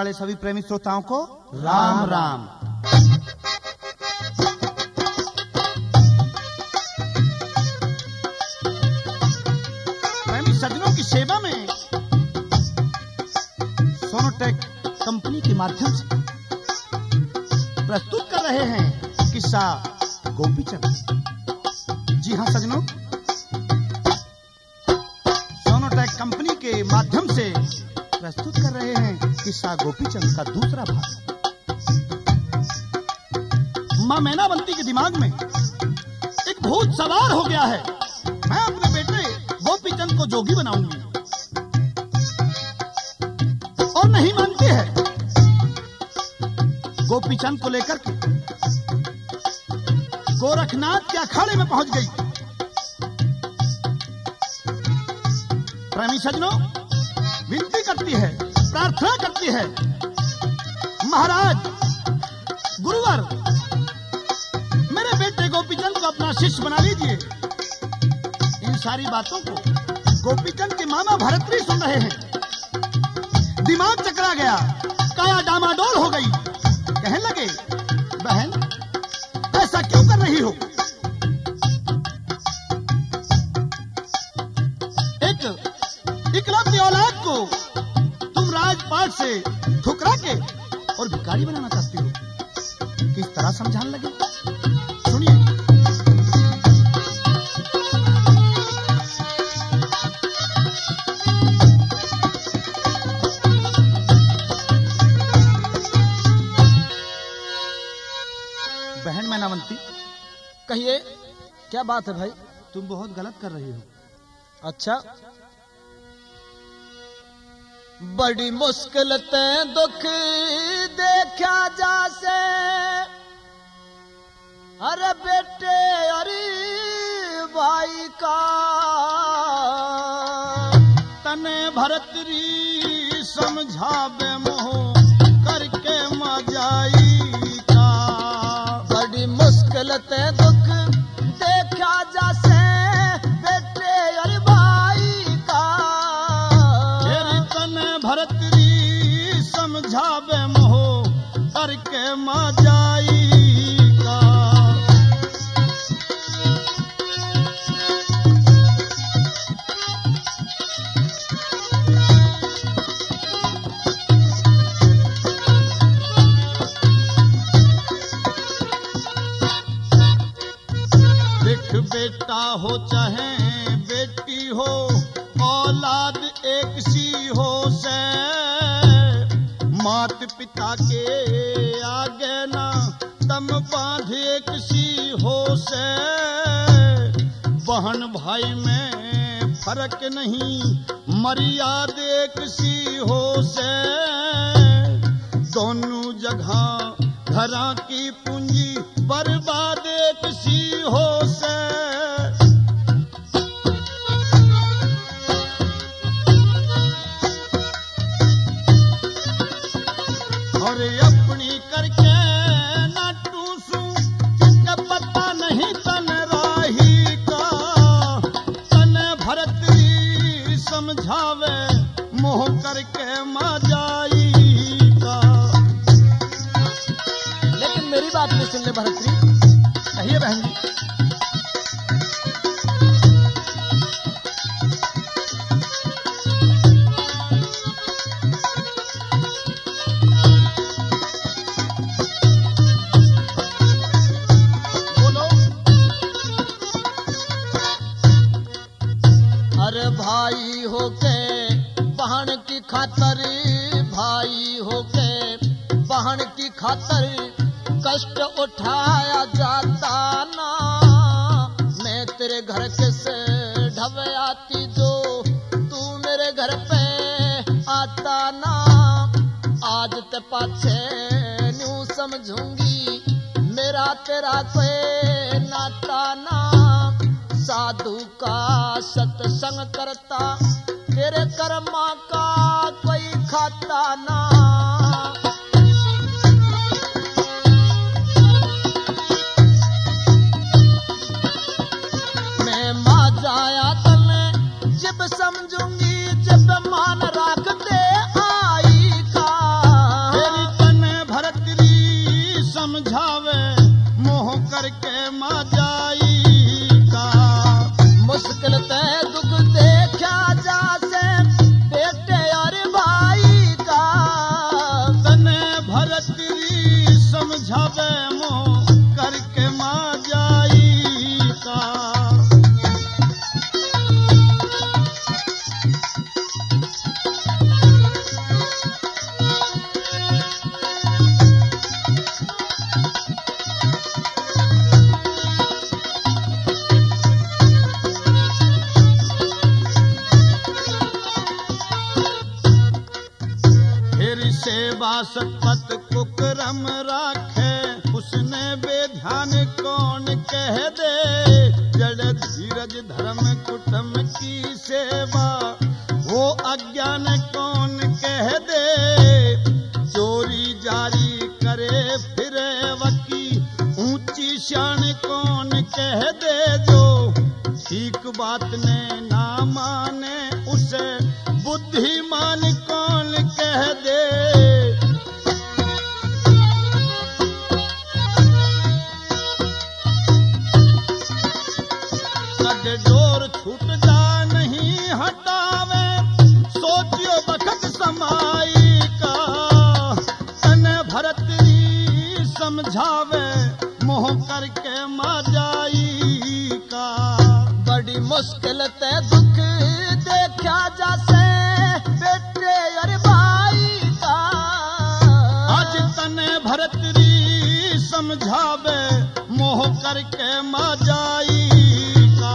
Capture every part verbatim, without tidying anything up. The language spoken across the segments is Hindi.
वाले सभी प्रेमी श्रोताओं को राम राम। प्रेमी सज्जनों की सेवा में सोनोटेक कंपनी के माध्यम से प्रस्तुत कर रहे हैं किस्सा गोपीचंद। जी हाँ सज्जनों, सोनोटेक कंपनी के माध्यम से प्रस्तुत कर रहे हैं किस्सा गोपीचंद का दूसरा भाग। मां मैनावंती के दिमाग में एक भूत सवार हो गया है। मैं अपने बेटे गोपीचंद को जोगी बनाऊंगी, और नहीं मानती है। गोपीचंद को लेकर के गोरखनाथ के अखाड़े में पहुंच गई। प्रेमी सज्जनों, विनती करती है, प्रार्थना करती है, महाराज गुरुवर, मेरे बेटे गोपीचंद को अपना शिष्य बना लीजिए। इन सारी बातों को गोपीचंद के मामा भरतरी सुन रहे हैं। दिमाग चकरा गया, काया डामाडोल हो गई। कहने लगे, बहन ऐसा क्यों कर रही हो? एक इकलौती औलाद को तुम राजपाट से ठुकरा के और भिखारी बनाना चाहती हो। किस तरह समझाने लगे, सुनिए। बहन मैनावंती, कहिए, क्या बात है भाई? तुम बहुत गलत कर रही हो। अच्छा, बड़ी मुश्किल ते दुख देखा जासे, अरे बेटे अरे भाई का तने भरतरी समझावे मोह करके मजाई का। बड़ी मुश्किल ते दुख देखा जासे, बेटे अरे भाई का भरतरी समझावे मोह करके मजाई का। देख बेटा हो चाहे बेटी हो, औलाद एक सी हो से, मात पिता के आगे ना दम बांध एक सी हो से। बहन भाई में फर्क नहीं, मर्याद एक सी हो से। दोनों जगह घरा की पूंजी बर्बाद एक सी हो से। और अपनी करके न टूसू का पता नहीं तन राही का। तन भरतरी समझावे मोह करके मजाई का। लेकिन मेरी बात नहीं सुन ले भरतरी। कहिए बहन जी। भाई होके बहन की खातर, भाई होके बहन की खातर कष्ट उठाया जाता ना। मैं तेरे घर के से ढवे आती जो तू मेरे घर पे आता ना। आज ते पाछे न्यू समझूंगी मेरा तेरा कोई नाता ना। साधु का सत्संग करता, तेरे कर्मा का कोई खाता ना। मैं मां जाया तने जब समझूंगी, जब मान रख दे आई का। सेवा सतपथ कुकरम राखे, उसने बेध्यान कौन कह दे। जड़ धीरज धर्म कुटुम की सेवा, वो अज्ञान कौन कह दे। चोरी जारी करे फिरे वकी, ऊंची शान कौन कह दे। जो ठीक बात ने ना माने, उसे बुद्धिमान कौन कह दे। कद डोर छूट जा नहीं हटावे, सोचियो बखत समाई का। तन भरत री समझावे, मोह करके माजाई का। बड़ी मुश्किल ते दुख देखा जासे, बेटे और भाई का। आज तने भरत री समझावे, मोह करके माजाई का।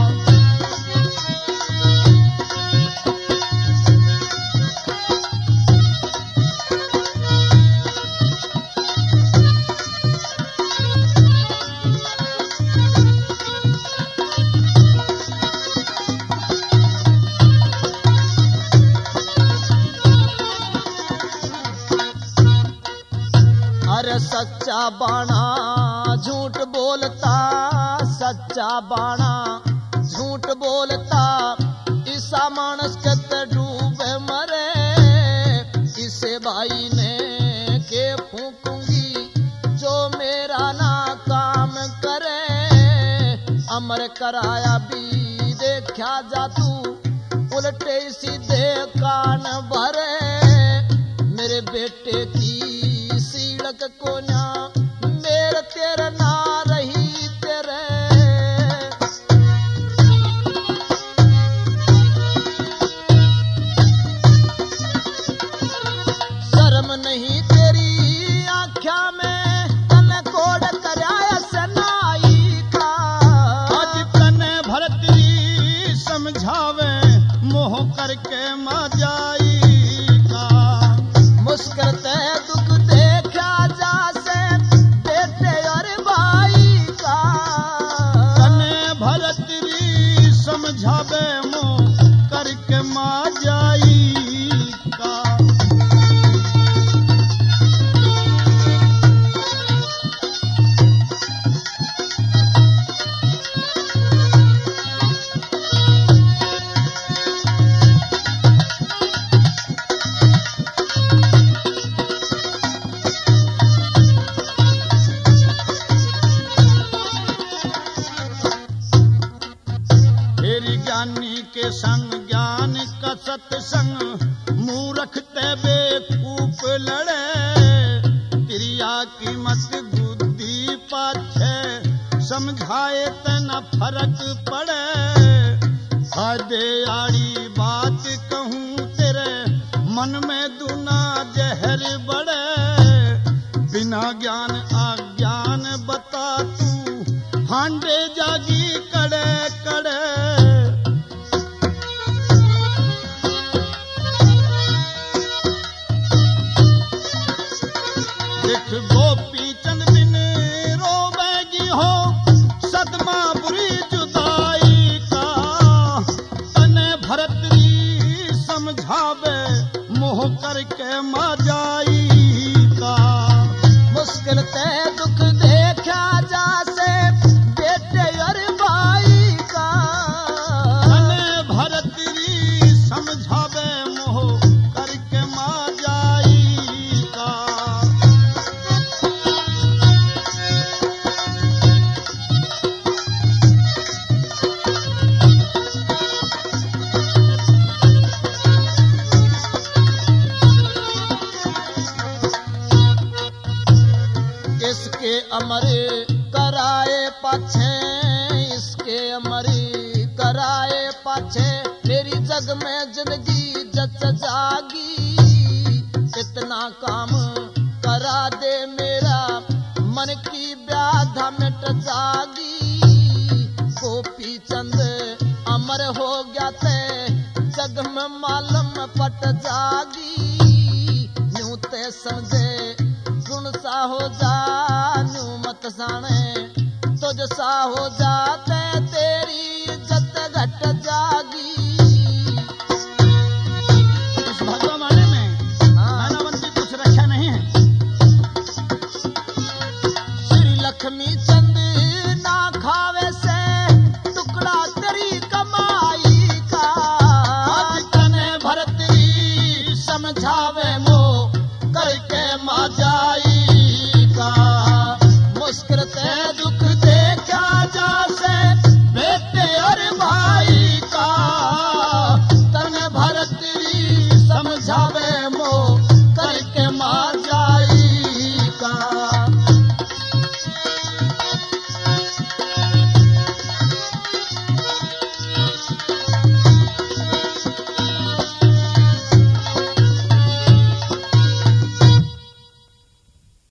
अरे सच्चा बाणा झूठ बोलता, सच्चा बाणा झूठ बोलता। ईसा मानस के ते डूबे मरे, इसे भाई ने के फूकूंगी, जो मेरा ना काम करे। अमर कराया भी देखा जा तू, उल्टे सीधे कान भरे। मेरे बेटे की सीड़क को ना, मेरे तेरे ना रही तेरे। शर्म नहीं तेरी आँख्या में, तन कोड कराया सनाई का। आज तने भरत री समझावे, मोह करके माजाई का। मुश्किल ते दुख देखा जासे, बेटे और भाई का। तने भरत री समझावे, मोह करके माजाई का। तेरी ज्ञानी के संग ज्ञान का सत्संग, मूर्ख ते बेवकूफ लड़े। क्रिया की मत बुद्धि पाछे, समझाए ते न फर्क पड़े। फायदे आड़ी बात कहूँ तेरे, मन में दूना जहर बढ़े। बिना ज्ञान अज्ञान बता तू, हांडे जागी कड़े कड़े। देख गोपी चंद बिन रोवेगी हो, सदमा बुरी जुदाई का। तने भरत री समझावे, मोह करके माजाई का। मुश्किल ते दुख देखा जासे, बेटे और भाई का। तने भरत री समझावे, मोह करके माजाई का। इसके अमर कराए पाछे, इसके अमर कराए पाछे। मेरी जग में जिंदगी जच जागी, इतना काम करा दे मेरा, मन की व्याधा मिट जागी। गोपी चंद अमर हो गया ते, जग में मालूम पट जागी। न्यू ते समझे गुण सा हो जान्यू मत साणे तुझ सा हो जाते तेरी इज्जत घट जागी। इस भगवा माने में मानवन की कुछ रक्षा नहीं है। श्री लक्ष्मी चंद ना खावे से टुकड़ा तेरी कमाई का आज तने भरती समझावे मो करके माजाई का मुस्कुर ते दुख देखा जासे बेटे और भाई का तने भरती समझावे